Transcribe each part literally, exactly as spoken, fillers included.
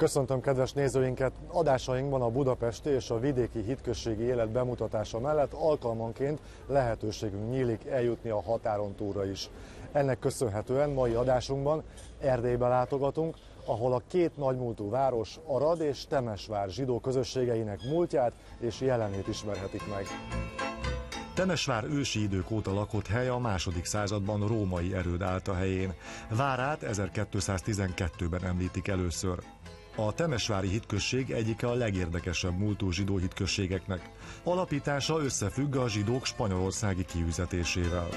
Köszöntöm kedves nézőinket! Adásainkban a budapesti és a vidéki hitközségi élet bemutatása mellett alkalmanként lehetőségünk nyílik eljutni a határon túlra is. Ennek köszönhetően mai adásunkban Erdélybe látogatunk, ahol a két nagymúltú város, Arad és Temesvár zsidó közösségeinek múltját és jelenét ismerhetik meg. Temesvár ősi idők óta lakott hely, a második században római erőd állt a helyén. Várát ezerkétszáztizenkettőben említik először. A temesvári hitközség egyike a legérdekesebb múltú zsidó hitközségeknek. Alapítása összefügg a zsidók spanyolországi kiüzetésével.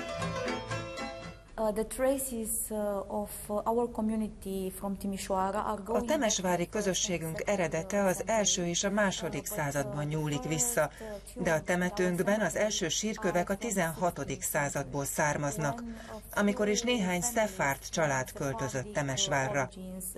A temesvári közösségünk eredete az első és a második században nyúlik vissza, de a temetőnkben az első sírkövek a tizenhatodik századból származnak, amikor is néhány szefárd család költözött Temesvárra.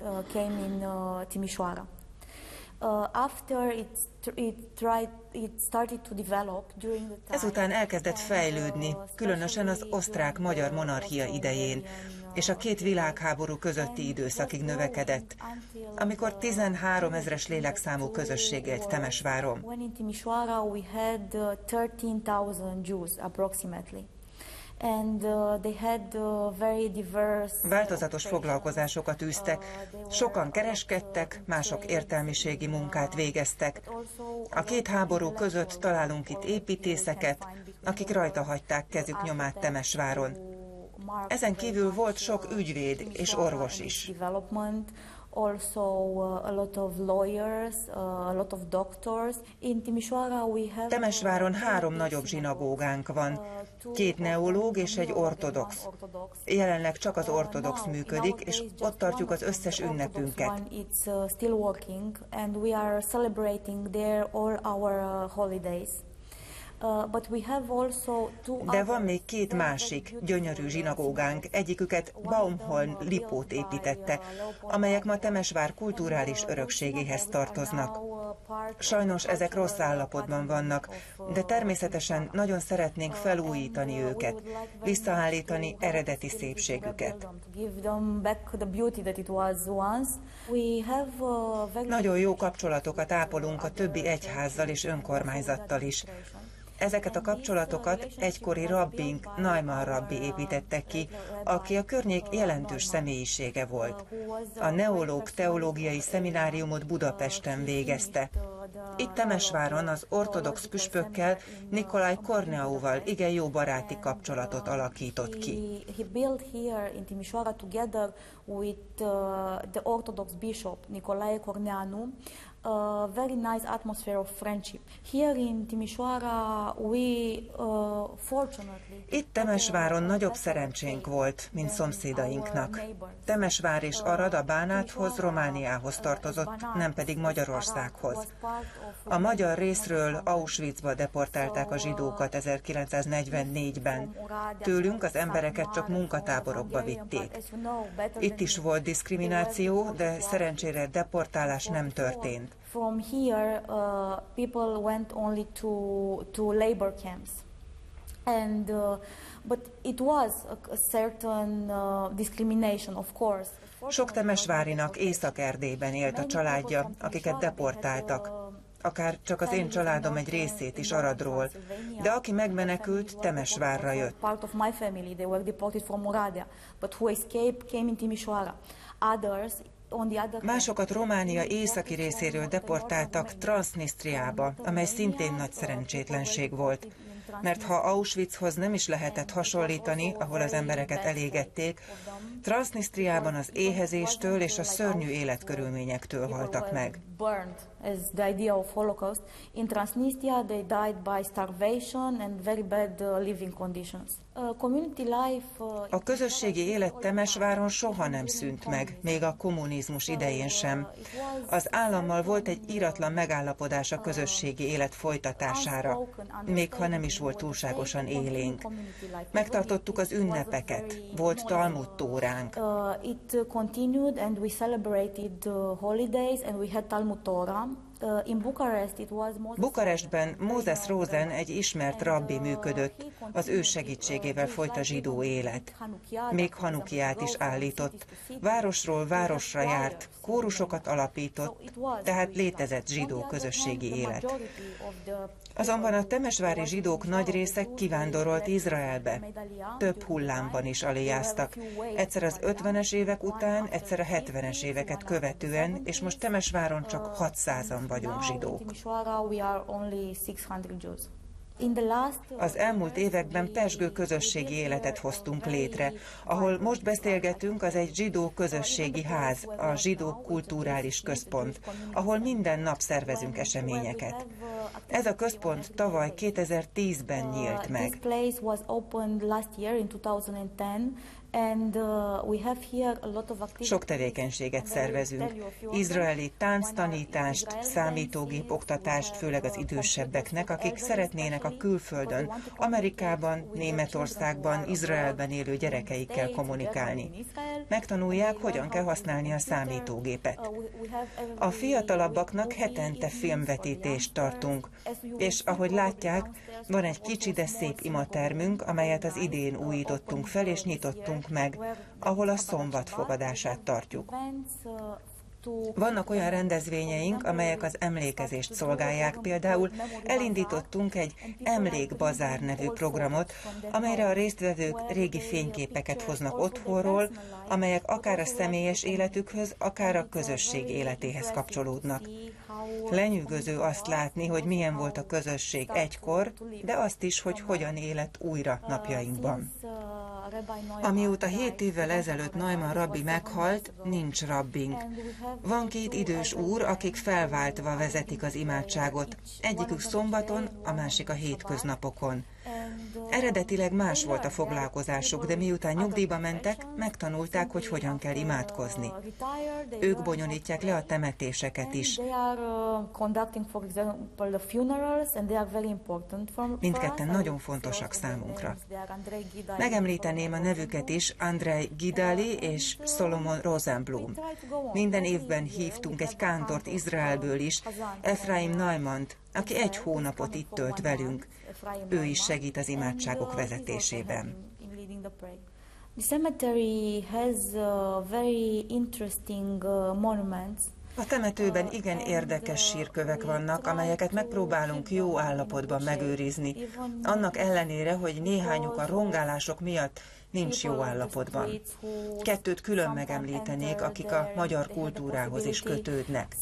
Ezután elkezdett fejlődni, különösen az osztrák-magyar monarchia idején, és a két világháború közötti időszakig növekedett, amikor tizenhárom ezres lélekszámú közösség élt Temesváron. And uh, they had uh, very diverse... Változatos foglalkozásokat űztek, sokan kereskedtek, mások értelmiségi munkát végeztek. A két háború között találunk itt építészeket, akik rajta hagyták kezük nyomát Temesváron. Ezen kívül volt sok ügyvéd és orvos is. Also uh, a lot of lawyers, uh, a lot of doctors. In Timișoara we have... Temesváron három nagyobb zsinagógánk van, két neológ és egy ortodox. Jelenleg csak az ortodox működik, és ott tartjuk az összes ünnepünket. It's uh, still working and we are celebrating there all our uh, holidays. De van még két másik, gyönyörű zsinagógánk, egyiküket Baumholm Lipót építette, amelyek ma Temesvár kulturális örökségéhez tartoznak. Sajnos ezek rossz állapotban vannak, de természetesen nagyon szeretnénk felújítani őket, visszaállítani eredeti szépségüket. Nagyon jó kapcsolatokat ápolunk a többi egyházzal és önkormányzattal is. Ezeket a kapcsolatokat egykori rabbink, Naiman rabbi építette ki, aki a környék jelentős személyisége volt. A neológ teológiai szemináriumot Budapesten végezte. Itt Temesváron az ortodox püspökkel, Nikolaj Korneauval igen jó baráti kapcsolatot alakított ki. A very nice atmosphere of friendship. Here in Timișoara we uh, fortunately... Itt Temesváron nagyobb szerencsénk volt, mint szomszédainknak. Temesvár és Arad a Bánáthoz, Romániához tartozott, nem pedig Magyarországhoz. A magyar részről Auschwitzba deportálták a zsidókat ezerkilencszáznegyvennégyben. Tőlünk az embereket csak munkatáborokba vitték. Itt is volt diszkrimináció, de szerencsére deportálás nem történt. From here, uh, people went only to to labor camps, and uh, but it was a, a certain uh, discrimination, of course. Sok temesvárinak Észak-Erdélyben élt a családja, akiket deportáltak. Akár csak az én családom egy részét is Aradról, de aki megmenekült, Temesvárra jött. Part of my family, they were deported from Oradea, but who escaped came in Timișoara. Others Másokat Románia északi részéről deportáltak Transnistriába, amely szintén nagy szerencsétlenség volt. Mert ha Auschwitzhoz nem is lehetett hasonlítani, ahol az embereket elégették, Transnistriában az éhezéstől és a szörnyű életkörülményektől haltak meg. As the idea of Holocaust. In Transnistria, they died by starvation and very bad uh, living conditions. Uh, community life, uh, a közösségi élet Temesváron soha nem szűnt meg, még a kommunizmus idején sem. Az állammal volt egy íratlan megállapodás a közösségi élet folytatására, még ha nem is volt túlságosan élénk. Megtartottuk az ünnepeket, volt Talmud tóránk. Uh, it continued and we celebrated uh, holidays and we had Talmud Torah. Bukarestben Moses Rosen, egy ismert rabbi működött, az ő segítségével folyt a zsidó élet. Még Hanukiát is állított. Városról városra járt, kórusokat alapított, tehát létezett zsidó közösségi élet. Azonban a temesvári zsidók nagy része kivándorolt Izraelbe. Több hullámban is alijáztak. Egyszer az ötvenes évek után, egyszer a hetvenes éveket követően, és most Temesváron csak hatszázan vagyunk zsidók. Az elmúlt években pezsgő közösségi életet hoztunk létre. Ahol most beszélgetünk, az egy zsidó közösségi ház, a Zsidó Kulturális Központ, ahol minden nap szervezünk eseményeket. Ez a központ tavaly kétezer-tízben nyílt meg. Sok tevékenységet szervezünk. Izraeli tánctanítást, számítógép oktatást, főleg az idősebbeknek, akik szeretnének a külföldön, Amerikában, Németországban, Izraelben élő gyerekeikkel kommunikálni. Megtanulják, hogyan kell használni a számítógépet. A fiatalabbaknak hetente filmvetítést tartunk, és ahogy látják, van egy kicsi, de szép imatermünk, amelyet az idén újítottunk fel és nyitottunk meg, ahol a szombat fogadását tartjuk. Vannak olyan rendezvényeink, amelyek az emlékezést szolgálják. Például elindítottunk egy Emlékbazár nevű programot, amelyre a résztvevők régi fényképeket hoznak otthonról, amelyek akár a személyes életükhöz, akár a közösség életéhez kapcsolódnak. Lenyűgöző azt látni, hogy milyen volt a közösség egykor, de azt is, hogy hogyan élet újra napjainkban. Amióta hét évvel ezelőtt Neumann rabbi meghalt, nincs rabbink. Van két idős úr, akik felváltva vezetik az imádságot, egyikük szombaton, a másik a hétköznapokon. Eredetileg más volt a foglalkozásuk, de miután nyugdíjba mentek, megtanulták, hogy hogyan kell imádkozni. Ők bonyolítják le a temetéseket is. Mindketten nagyon fontosak számunkra. Megemlíteném a nevüket is, Andrei Gidali és Solomon Rosenblum. Minden évben hívtunk egy kántort Izraelből is, Efraim Neumannt, aki egy hónapot itt tölt velünk. Ő is segít az imádságok vezetésében. A temetőben igen érdekes sírkövek vannak, amelyeket megpróbálunk jó állapotban megőrizni, annak ellenére, hogy néhányuk a rongálások miatt nincs jó állapotban. Kettőt külön megemlítenék, akik a magyar kultúrához is kötődnek.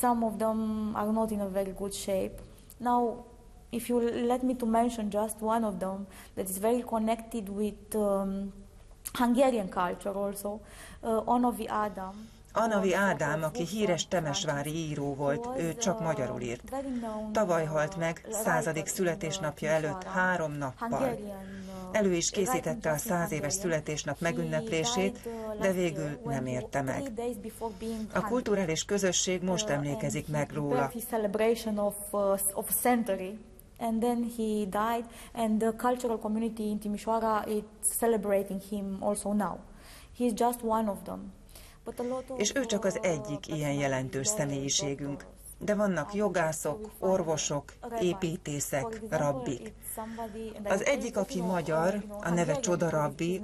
Now, if you let me to mention just one of them that is very connected with um, Hungarian culture also, uh, Onovi Ádám. Anavi Ádám, aki híres temesvári író volt, ő csak magyarul írt. Tavaly halt meg, századik születésnapja előtt három nappal. Elő is készítette a száz éves születésnap megünneplését, de végül nem érte meg. A kulturális közösség most emlékezik meg róla. And then he died, and the cultural community in Timișoara is celebrating him also now. He's just one of them. És ő csak az egyik ilyen jelentős személyiségünk. De vannak jogászok, orvosok, építészek, rabbik. Az egyik, aki magyar, a neve Csoda rabbi,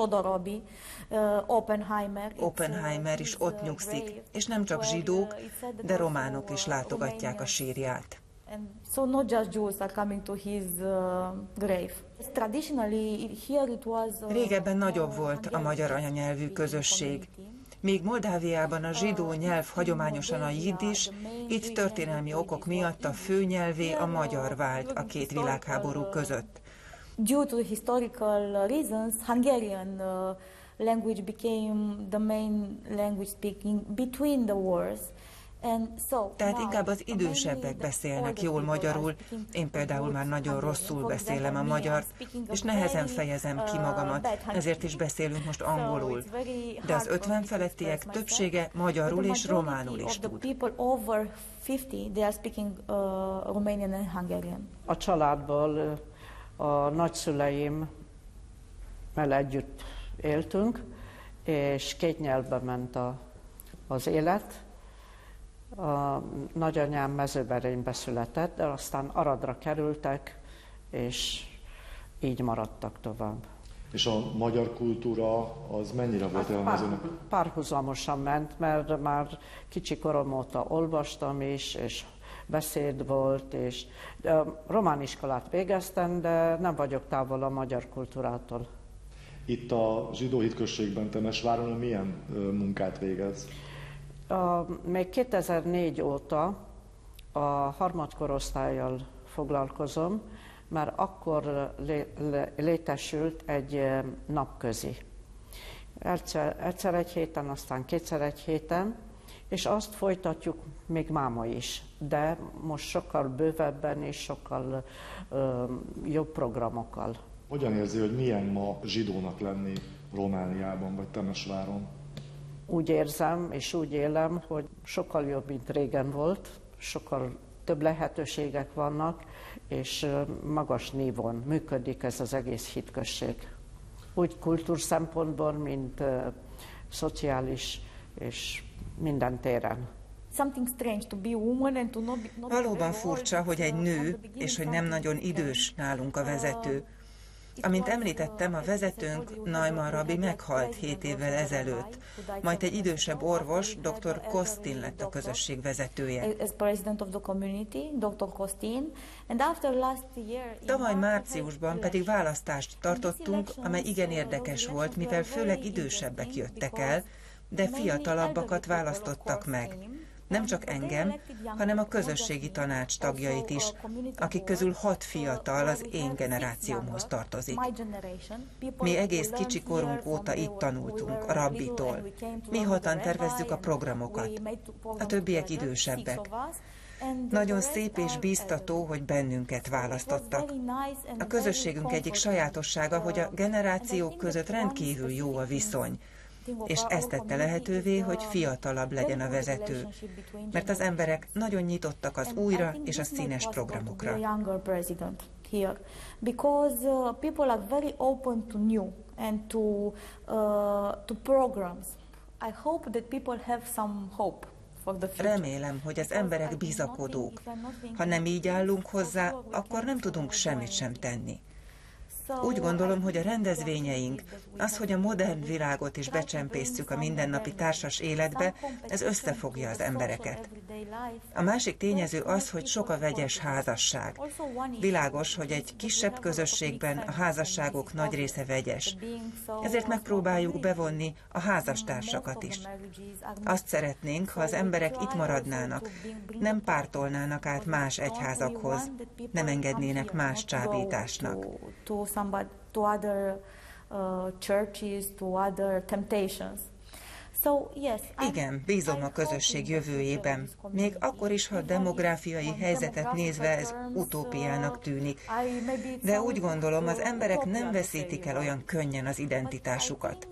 Oppenheimer is ott nyugszik, és nem csak zsidók, de románok is látogatják a sírját. So not just Jews are coming to his uh, grave. Traditionally here it was uh, Régebben nagyobb volt a magyar anyanyelvű közösség. Míg Moldáviában a zsidó nyelv hagyományosan a jiddis, itt történelmi okok miatt a főnyelvé a magyar vált a két világháború között. Due to historical reasons, Hungarian uh, language became the main language speaking between the wars. Tehát inkább az idősebbek beszélnek jól magyarul, én például már nagyon rosszul beszélem a magyart, és nehezen fejezem ki magamat, ezért is beszélünk most angolul. De az ötven felettiek többsége magyarul és románul is tud. A családból a nagyszüleimmel együtt éltünk, és két nyelvben ment a, az élet. A nagyanyám Mezőberénybe született, de aztán Aradra kerültek, és így maradtak tovább. És a magyar kultúra az mennyire volt Hát elmezőnek? pár, párhuzamosan ment, mert már kicsi korom óta olvastam is, és beszéd volt, és román iskolát végeztem, de nem vagyok távol a magyar kultúrától. Itt a zsidó hitközségben, Temesváron milyen munkát végez? A, még kétezer-négy óta a harmadkorosztállyal foglalkozom, mert akkor lé, lé, létesült egy napközi. Egyszer, egyszer egy héten, aztán kétszer egy héten, és azt folytatjuk még máma is, de most sokkal bővebben és sokkal ö, jobb programokkal. Hogyan érzi, hogy milyen ma zsidónak lenni Romániában vagy Temesváron? Úgy érzem és úgy élem, hogy sokkal jobb, mint régen volt, sokkal több lehetőségek vannak, és magas nívon működik ez az egész hitközség. Úgy kultúr szempontból, mint uh, szociális és minden téren. Valóban furcsa, hogy egy nő, és hogy nem nagyon idős nálunk a vezető. Amint említettem, a vezetőnk, Neumann rabbi meghalt hét évvel ezelőtt, majd egy idősebb orvos, doktor Kostin lett a közösség vezetője. Tavaly márciusban pedig választást tartottunk, amely igen érdekes volt, mivel főleg idősebbek jöttek el, de fiatalabbakat választottak meg. Nem csak engem, hanem a közösségi tanács tagjait is, akik közül hat fiatal az én generációmhoz tartozik. Mi egész kicsi korunk óta itt tanultunk, a rabbitól. Mi hatan tervezzük a programokat, a többiek idősebbek. Nagyon szép és bíztató, hogy bennünket választottak. A közösségünk egyik sajátossága, hogy a generációk között rendkívül jó a viszony, és ezt tette lehetővé, hogy fiatalabb legyen a vezető, mert az emberek nagyon nyitottak az újra és a színes programokra. Remélem, hogy az emberek bizakodók. Ha nem így állunk hozzá, akkor nem tudunk semmit sem tenni. Úgy gondolom, hogy a rendezvényeink, az, hogy a modern világot is becsempésztjük a mindennapi társas életbe, ez összefogja az embereket. A másik tényező az, hogy sok a vegyes házasság. Világos, hogy egy kisebb közösségben a házasságok nagy része vegyes. Ezért megpróbáljuk bevonni a házastársakat is. Azt szeretnénk, ha az emberek itt maradnának, nem pártolnának át más egyházakhoz, nem engednének más csábításnak. Somebody, to other uh, churches, to other temptations. So, yes, igen, bízom a közösség jövőjében. Még akkor is, ha a demográfiai helyzetet nézve ez utópiának tűnik. De úgy gondolom, az emberek nem veszítik el olyan könnyen az identitásukat.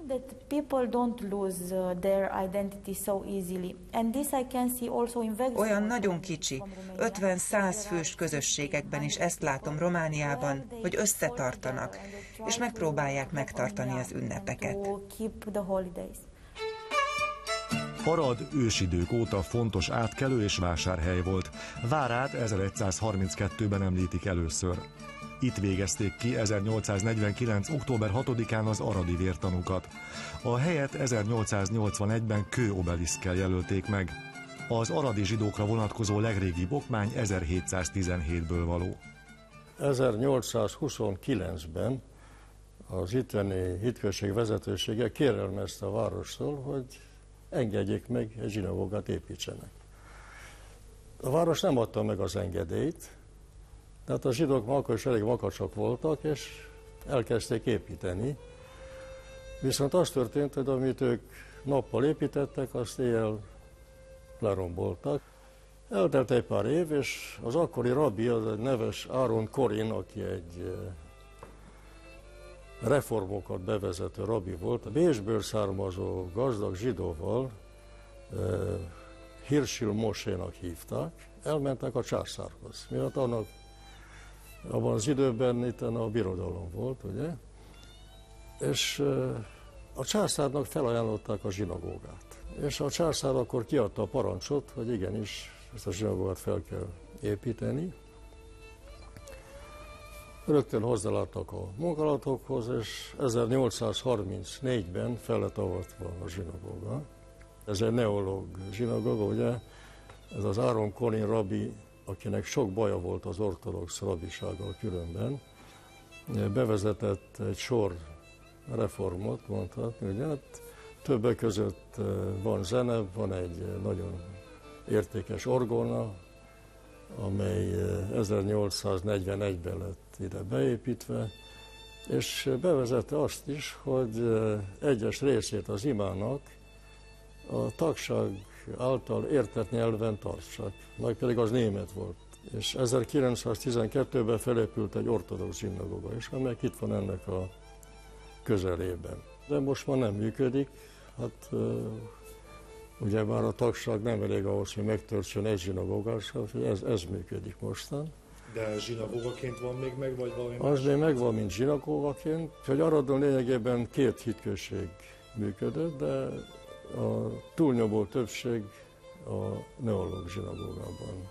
Olyan nagyon kicsi, ötven-száz fős közösségekben is ezt látom Romániában, hogy összetartanak, és megpróbálják megtartani az ünnepeket. Arad ősidők óta fontos átkelő és vásárhely volt. Várát ezeregyszázharminckettőben említik először. Itt végezték ki ezernyolcszáznegyvenkilenc. október hatodikán az aradi vértanukat. A helyet ezernyolcszáznyolcvanegyben kőobeliszkkel jelölték meg. Az aradi zsidókra vonatkozó legrégibb okmány ezerhétszáztizenhétből való. ezernyolcszázhuszonkilencben az itteni hitközség vezetősége kérelmezte a várostól, hogy engedjék meg, egy zsinagógát építsenek. A város nem adta meg az engedélyt, tehát a zsidók már akkor is elég makacsak voltak, és elkezdték építeni. Viszont az történt, hogy amit ők nappal építettek, azt éjjel leromboltak. Eltelt egy pár év, és az akkori rabbi, az egy neves Áron Korin, aki egy reformokat bevezető rabbi volt, a Bécsből származó gazdag zsidóval, Hirsil Mosénak hívták, elmentek a császárhoz. Miatt annak abban az időben itt a birodalom volt, ugye? És a császárnak felajánlották a zsinagógát. És a császár akkor kiadta a parancsot, hogy igenis ezt a zsinagógát fel kell építeni. Rögtön hozzáláttak a munkálatokhoz, és ezernyolcszázharmincnégyben fel lett avatva a zsinagóga. Ez egy neológ zsinagóga, ugye? Ez az Áron Colin rabbi, akinek sok baja volt az ortodox rabbisággal különben, bevezetett egy sor reformot, mondhatni, ugye? Hát többek között van zene, van egy nagyon értékes orgona, amely ezernyolcszáznegyvenegyben lett ide beépítve, és bevezette azt is, hogy egyes részét az imának a tagság által értett nyelven tartsak, majd pedig az német volt. És ezerkilencszáztizenkettőben felépült egy ortodox zsinagóga is, amely itt van ennek a közelében. De most már nem működik, hát ugye már a tagság nem elég ahhoz, hogy megtöltsön egy zsinagógát, ez, ez működik mostan. De zsinagógaként van még meg, vagy valami más? Az még megvan, mint zsinagógaként. Hogy Aradon lényegében két hitközség működött, de a túlnyomó többség a neológ zsinagógában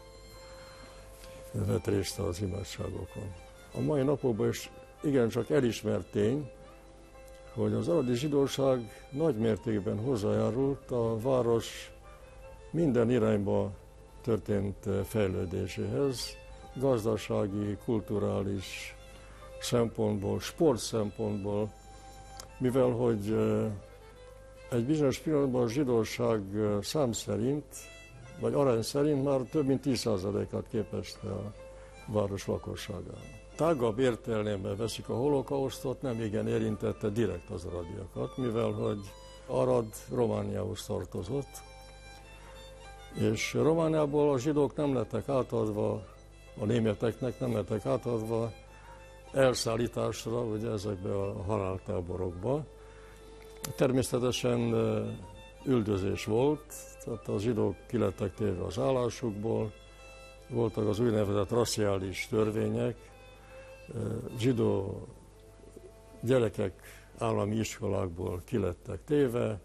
vett részt az imádságokon. A mai napokban is igencsak elismert tény, hogy az aradi zsidóság nagy mértékben hozzájárult a város minden irányba történt fejlődéséhez, gazdasági, kulturális szempontból, sport szempontból, mivel hogy egy bizonyos pillanatban a zsidóság szám szerint, vagy arány szerint már több mint tíz százalékát képezte a város lakosságának. Tágabb értelemben veszik a holokausztot, nem igen érintette direkt az aradiakat, mivel hogy Arad Romániához tartozott, és Romániából a zsidók nem lettek átadva, a németeknek nem lettek átadva elszállításra, ugye ezekbe a haláltáborokba. Természetesen üldözés volt, tehát a zsidók ki lettek téve az állásukból, voltak az úgynevezett rassziális törvények, zsidó gyerekek állami iskolákból ki lettek téve,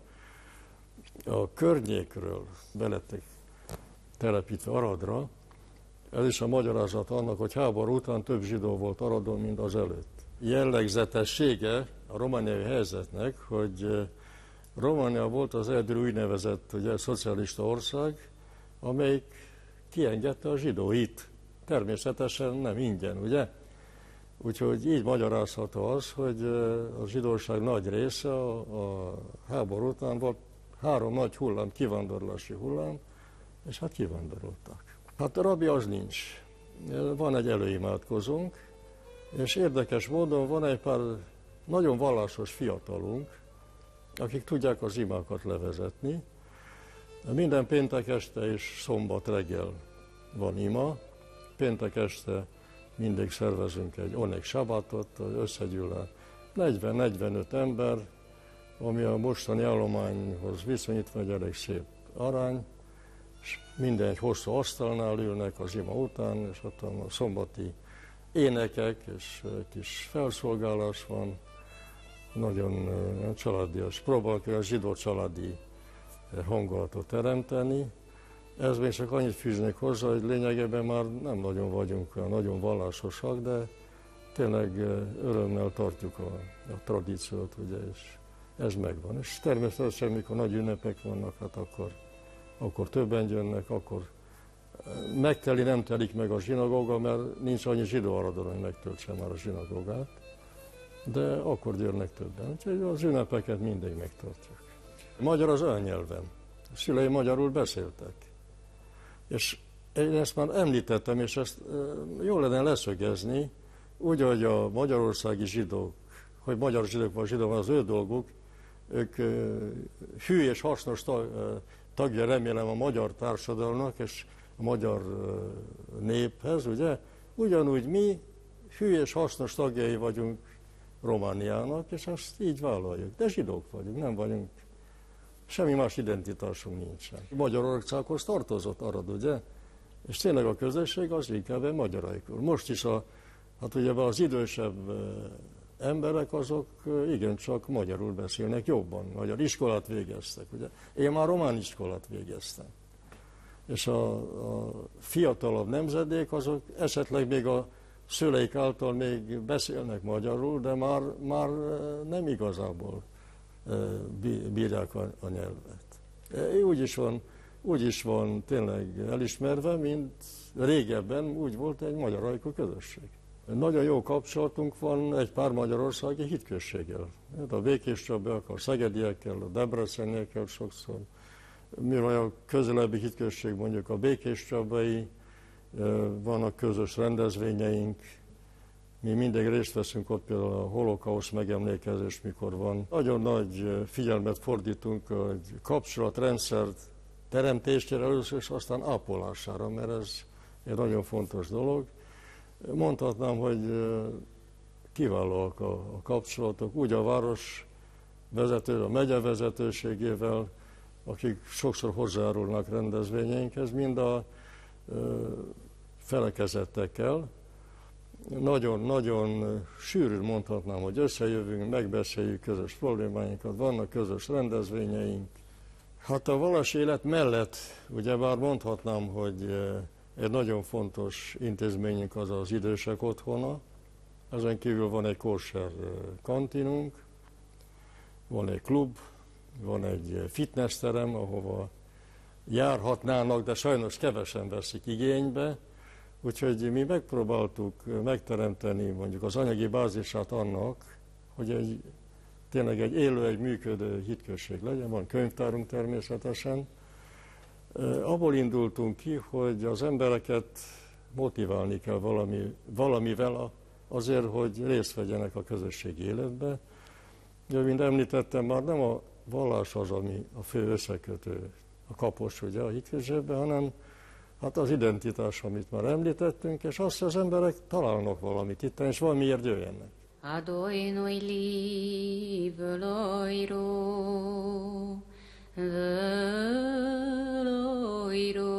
a környékről belettek telepítve Aradra. Ez is a magyarázat annak, hogy háború után több zsidó volt Aradon, mint az előtt. Jellegzetessége a romániai helyzetnek, hogy Románia volt az első úgynevezett ugye, szocialista ország, amelyik kiengedte a zsidóit. Természetesen nem ingyen, ugye? Úgyhogy így magyarázható az, hogy a zsidóság nagy része a, a háború után volt három nagy hullám, kivándorlási hullám, és hát kivándoroltak. Hát a rabbi az nincs. Van egy előimádkozónk, és érdekes módon van egy pár nagyon vallásos fiatalunk, akik tudják az imákat levezetni. Minden péntek este és szombat reggel van ima. Péntek este mindig szervezünk egy onék sabbatot, összegyűl a negyven-negyvenöt ember, ami a mostani állományhoz viszonyítva egy elég szép arány, és minden egy hosszú asztalnál ülnek az ima után, és ott a szombati énekek, és egy kis felszolgálás van, nagyon családias, próbáljuk a zsidó családi hangulatot teremteni. Ez még csak annyit fűznék hozzá, hogy lényegében már nem nagyon vagyunk olyan nagyon vallásosak, de tényleg örömmel tartjuk a, a tradíciót, ugye, és ez megvan. És természetesen, mikor nagy ünnepek vannak, hát akkor, akkor többen jönnek, akkor megteli, nem telik meg a zsinagóga, mert nincs annyi zsidó Aradon, hogy megtöltse már a zsinagógát, de akkor jönnek többen. Úgyhogy az ünnepeket mindig megtartjuk. Magyar az anyanyelvem. A szüleim magyarul beszéltek. És én ezt már említettem, és ezt jól lenne leszögezni, úgy, hogy a magyarországi zsidók, hogy magyar zsidók vagy zsidók, az ő dolguk, ők hű és hasznos tagja remélem a magyar társadalomnak és a magyar néphez, ugye? Ugyanúgy mi hű és hasznos tagjai vagyunk Romániának, és azt így vállaljuk. De zsidók vagyunk, nem vagyunk, semmi más identitásunk nincsen. Magyarországhoz tartozott Arad, ugye? És tényleg a közösség az inkább magyaraikur. Most is a, hát ugye az idősebb emberek azok igencsak magyarul beszélnek jobban, magyar iskolát végeztek. Ugye? Én már román iskolát végeztem. És a, a fiatalabb nemzedék azok esetleg még a szüleik által még beszélnek magyarul, de már, már nem igazából bírják a, a nyelvet. Úgy is van, úgy is van tényleg elismerve, mint régebben úgy volt egy magyar ajkú közösség. Nagyon jó kapcsolatunk van egy pár magyarországi hitközséggel. A békéscsabiak, a szegediekkel, a debreceniekkel sokszor. Mi a közelebbi hitközség, mondjuk a békéscsabai, vannak közös rendezvényeink, mi mindig részt veszünk ott, például a holokausz megemlékezés, mikor van. Nagyon nagy figyelmet fordítunk a kapcsolatrendszer teremtésére először, és aztán ápolására, mert ez egy nagyon fontos dolog. Mondhatnám, hogy kiválóak a, a kapcsolatok, úgy a város vezető, a megye vezetőségével, akik sokszor hozzájárulnak rendezvényeinkhez, mind a felekezettekkel. Nagyon-nagyon sűrűn mondhatnám, hogy összejövünk, megbeszéljük közös problémáinkat, vannak közös rendezvényeink. Hát a vallási élet mellett, ugyebár mondhatnám, hogy egy nagyon fontos intézményünk az az idősek otthona. Ezen kívül van egy kóser kantinunk, van egy klub, van egy fitnessterem, ahova járhatnának, de sajnos kevesen veszik igénybe. Úgyhogy mi megpróbáltuk megteremteni mondjuk az anyagi bázisát annak, hogy egy, tényleg egy élő, egy működő hitközség legyen. Van könyvtárunk természetesen. Abból indultunk ki, hogy az embereket motiválni kell valami, valamivel azért, hogy részt vegyenek a közösségi életbe. De, mint említettem, már nem a vallás az, ami a fő összekötő, a kapos ugye a hitközségben, hanem hát az identitás, amit már említettünk, és azt, hogy az emberek találnak valamit itt, és valamiért jöjjenek. Adoinoi li völoiro, völoiro.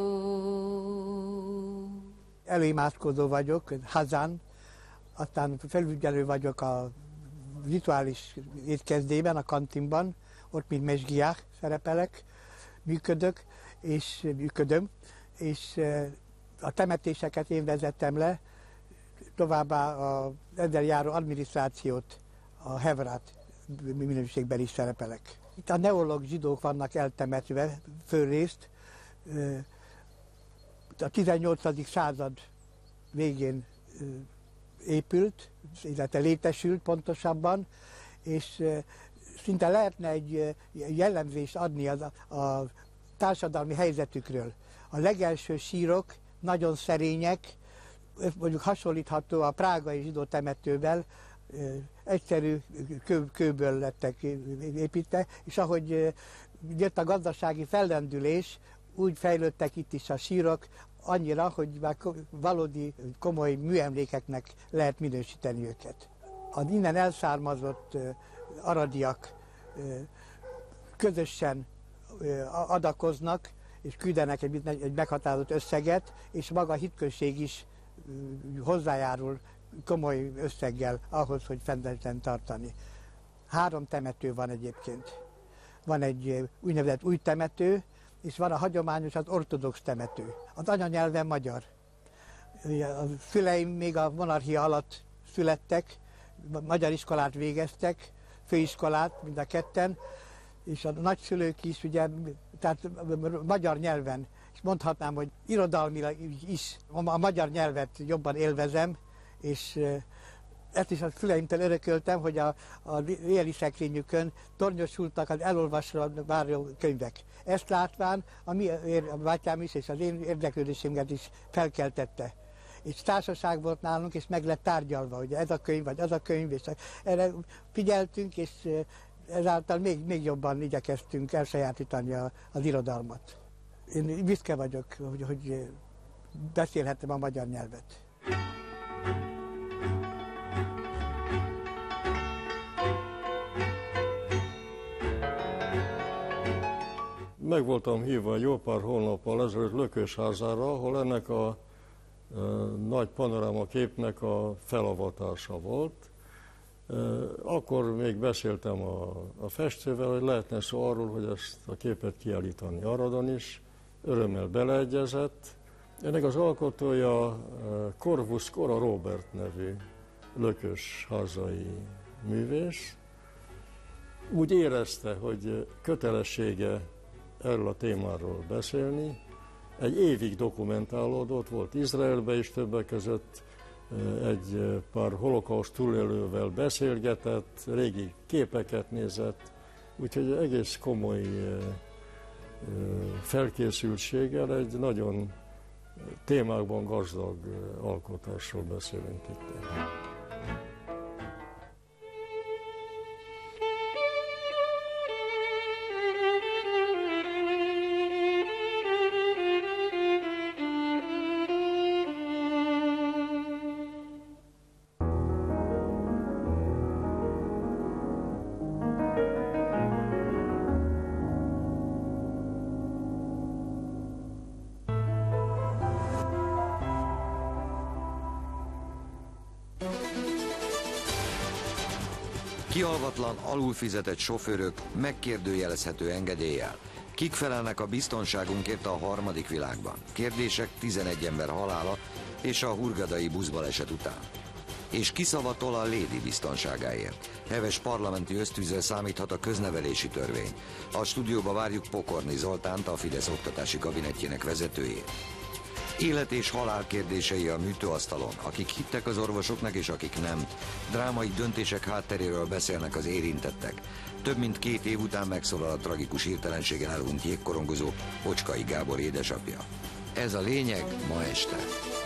Előimádkozó vagyok, Hazán, aztán felügyelő vagyok a rituális étkezdében, a kantinban, ott mint mesgiák szerepelek, működök, és működöm, és a temetéseket én vezettem le, továbbá az ezzel járó adminisztrációt, a Hevrát minőségben is szerepelek. Itt a neológ zsidók vannak eltemetve, fölrészt. A tizennyolcadik század végén épült, illetve létesült pontosabban, és szinte lehetne egy jellemzést adni a, a társadalmi helyzetükről. A legelső sírok nagyon szerények, mondjuk hasonlítható a prágai zsidó temetővel, egyszerű kő, kőből lettek építve, és ahogy jött a gazdasági fellendülés, úgy fejlődtek itt is a sírok, annyira, hogy már valódi, komoly műemlékeknek lehet minősíteni őket. Az innen elszármazott aradiak közösen adakoznak, és küldenek egy, egy meghatározott összeget, és maga a hitközség is hozzájárul komoly összeggel ahhoz, hogy fenn lehessen tartani. Három temető van egyébként. Van egy úgynevezett új temető, és van a hagyományos, az ortodox temető. Az anyanyelven magyar. A szüleim még a monarchia alatt születtek, magyar iskolát végeztek, főiskolát mind a ketten, és a nagyszülők is, ugye, tehát magyar nyelven, és mondhatnám, hogy irodalmilag is a magyar nyelvet jobban élvezem, és ezt is a szüleimtől örököltem, hogy a, a éli szekrényükön tornyosultak az elolvasva váró könyvek. Ezt látván a mi a bátyám is, és az én érdeklődésemet is felkeltette. És társaság volt nálunk, és meg lett tárgyalva, hogy ez a könyv, vagy az a könyv, és erre figyeltünk, és ezáltal még, még jobban igyekeztünk elsajátítani a, az irodalmat. Én büszke vagyok, hogy, hogy beszélhetem a magyar nyelvet. Meg voltam hívva jó pár hónappal ezelőtt Lökősházára, ahol ennek a e, nagy panorámaképnek a felavatása volt, Akkor még beszéltem a, a festővel, hogy lehetne szó arról, hogy ezt a képet kiállítani Aradon is. Örömmel beleegyezett. Ennek az alkotója Corvus Cora Robert nevű lökös hazai művész. Úgy érezte, hogy kötelessége erről a témáról beszélni. Egy évig dokumentálódott, volt Izraelbe is többek között, egy pár holokauszt túlélővel beszélgetett, régi képeket nézett, úgyhogy egész komoly felkészültséggel egy nagyon témákban gazdag alkotásról beszélünk itt. Kialvatlan, alulfizetett sofőrök megkérdőjelezhető engedéllyel. Kik felelnek a biztonságunkért a harmadik világban? Kérdések tizenegy ember halála és a hurgadai buszbaleset után. És ki szavatol a lédi biztonságáért? Heves parlamenti ösztűzzel számíthat a köznevelési törvény. A stúdióba várjuk Pokorni Zoltánt, a Fidesz oktatási kabinetjének vezetőjét. Élet és halál kérdései a műtőasztalon, akik hittek az orvosoknak és akik nem. Drámai döntések hátteréről beszélnek az érintettek. Több mint két év után megszólal a tragikus hirtelenségen elhunyt jégkorongozó Ocskai Gábor édesapja. Ez a lényeg ma este.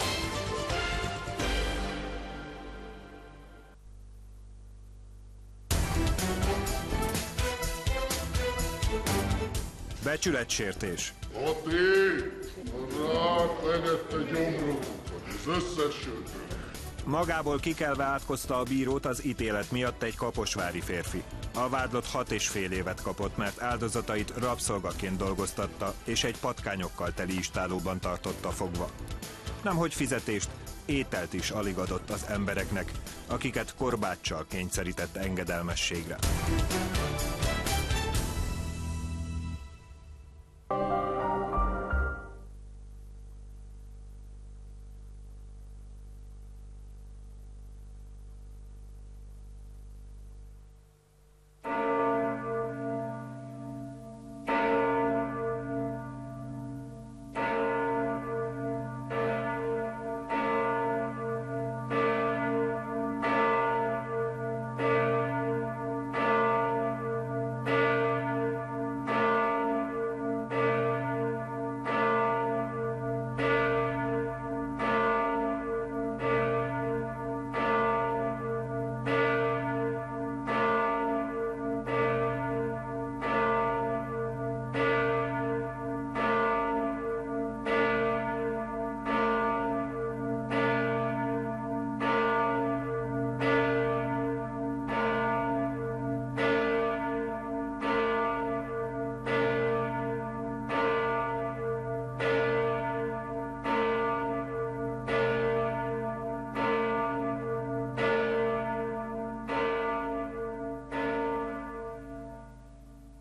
Becsületsértés. Ati! Rátlegette gyomrotokat, az összes sörről. Magából kikelve átkozta a bírót az ítélet miatt egy kaposvári férfi. A vádlott hat és fél évet kapott, mert áldozatait rabszolgaként dolgoztatta, és egy patkányokkal teli istálóban tartotta fogva. Nemhogy fizetést, ételt is alig adott az embereknek, akiket korbáccsal kényszerített engedelmességre.